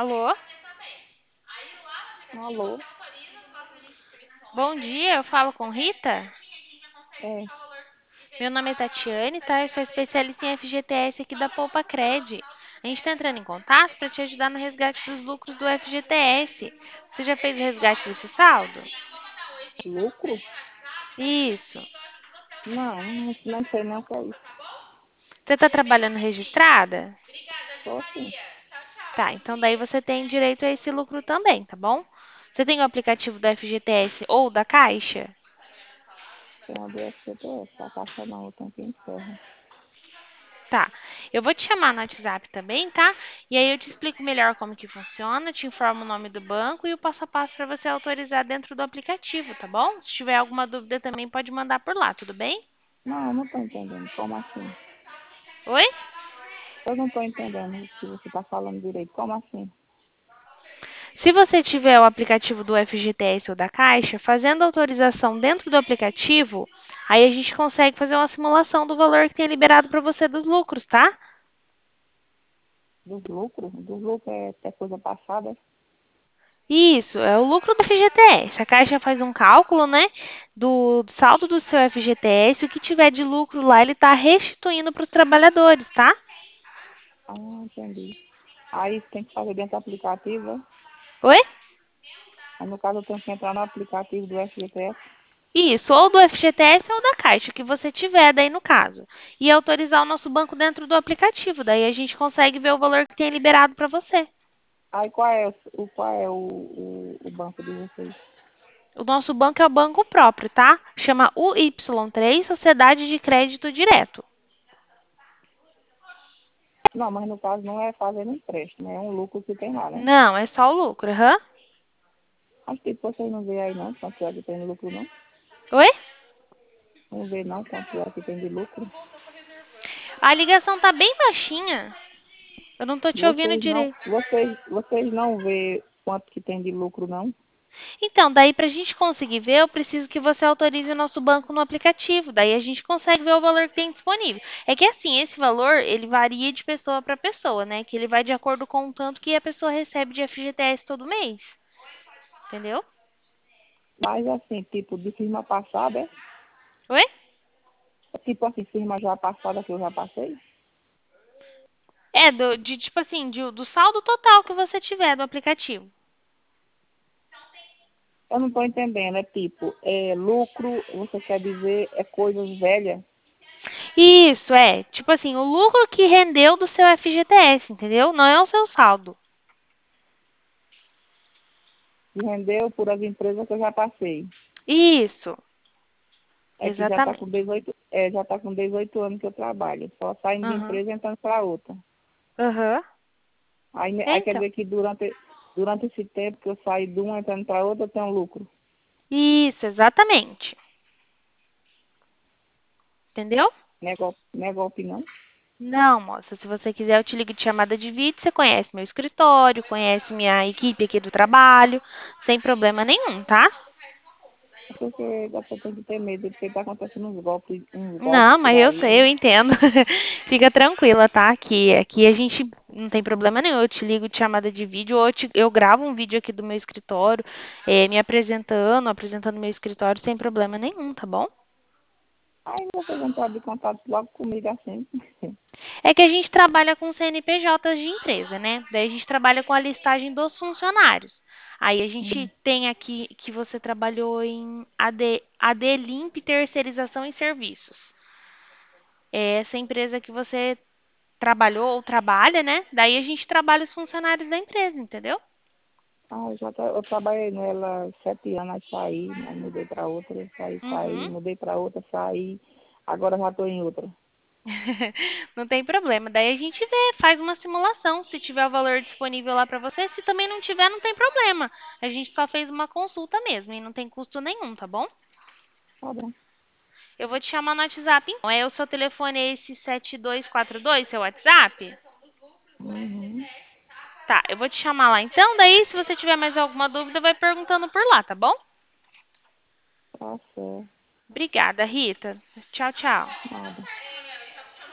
Alô? Alô? Bom dia, eu falo com Rita? É, Meu nome é Tatiane, tá? Eu sou especialista em FGTS aqui da Poupa Cred. A gente está entrando em contato para te ajudar no resgate dos lucros do FGTS. Você já fez o resgate desse saldo? lucro? Isso. Não sei nem o que é isso. Você está trabalhando registrada? Só assim, Tá, então daí você tem direito a esse lucro também, tá bom? Você tem o aplicativo do FGTS ou da Caixa? tem a do FGTS, a caixa não, eu tenho que ir em terra. Tá. Eu vou te chamar no WhatsApp também, tá? E aí eu te explico melhor como que funciona, te informo o nome do banco e o passo a passo para você autorizar dentro do aplicativo, tá bom? Se tiver alguma dúvida também pode mandar por lá, tudo bem? Não, eu não estou entendendo. Como assim? Oi? Eu não estou entendendo o que você está falando direito. Como assim? Se você tiver o aplicativo do FGTS ou da Caixa, fazendo autorização dentro do aplicativo, aí a gente consegue fazer uma simulação do valor que tem liberado para você dos lucros, tá? Dos lucros? Dos lucros é coisa passada? Isso, é o lucro do FGTS. A Caixa faz um cálculo, né, do saldo do seu FGTS. O que tiver de lucro lá, ele está restituindo para os trabalhadores, tá? Ah, entendi. Aí tem que fazer dentro do aplicativo, é? Oi? Aí no caso eu tenho que entrar no aplicativo do FGTS. Isso, ou do FGTS ou da Caixa, o que você tiver daí no caso. E autorizar o nosso banco dentro do aplicativo. Daí a gente consegue ver o valor que tem liberado para você. Aí qual é o banco de vocês? O nosso banco é o banco próprio, tá? Chama UY3 Sociedade de Crédito Direto. Não, mas no caso não é fazendo empréstimo, é um lucro que tem lá, né? Não, é só o lucro, aham. Acho que vocês não vê aí não, quanto é que tem de lucro não. Oi? Não vê não quanto é que tem de lucro. A ligação tá bem baixinha. Eu não tô te ouvindo Vocês não, direito. vocês não vê quanto que tem de lucro não. Então, daí para a gente conseguir ver, eu preciso que você autorize o nosso banco no aplicativo. Daí a gente consegue ver o valor que tem disponível. É que assim, esse valor, ele varia de pessoa para pessoa, né? Que ele vai de acordo com o tanto que a pessoa recebe de FGTS todo mês. Entendeu? Mas assim, tipo, de firma passada, é? Oi? É tipo assim, firma já passada que eu já passei. É, de tipo assim, do saldo total que você tiver do aplicativo. Eu não estou entendendo, é tipo, é lucro, você quer dizer, é coisas velhas, Isso, é. Tipo assim, o lucro que rendeu do seu FGTS, entendeu? Não é o seu saldo. que rendeu por as empresas que eu já passei. Isso, É que já está com exatamente. 18 já tá com 18 anos que eu trabalho, só saindo de Aham. empresa e entrando para outra. Aham. É, Aí quer então. dizer que durante esse tempo que eu saí de uma entrando para outra, eu tenho um lucro. Isso, exatamente. Entendeu? Não é golpe, não. Não, moça. Se você quiser, eu te ligo de chamada de vídeo. Você conhece meu escritório, conhece minha equipe aqui do trabalho, sem problema nenhum, tá? É porque a pessoa tem que ter medo, porque está acontecendo uns golpes Não, por mas eu aí. sei, eu entendo. Fica tranquila, tá? Aqui a gente não tem problema nenhum. Eu te ligo de chamada de vídeo ou eu gravo um vídeo aqui do meu escritório, me apresentando meu escritório sem problema nenhum, tá bom? Aí vocês entraram de contato logo comigo assim. É que a gente trabalha com CNPJs de empresa, né? Daí a gente trabalha com a listagem dos funcionários. Aí a gente tem aqui que você trabalhou em AD Limp Terceirização e Serviços. É essa empresa que você trabalhou ou trabalha, né? Daí a gente trabalha os funcionários da empresa, entendeu? Eu trabalhei nela 7 anos, aí saí, aí mudei para outra, saí, Uhum. mudei para outra, saí, agora já estou em outra. Não tem problema. Daí a gente vê, faz uma simulação. Se tiver o valor disponível lá para você, se também não tiver, não tem problema. A gente só fez uma consulta mesmo e não tem custo nenhum, tá bom? Tá bom. Eu vou te chamar no WhatsApp. Então, o seu telefone é esse 7242, seu WhatsApp? Uhum. Tá, eu vou te chamar lá então. Daí, se você tiver mais alguma dúvida, vai perguntando por lá, tá bom? Tá certo, Obrigada, Rita. Tchau, tchau. nada.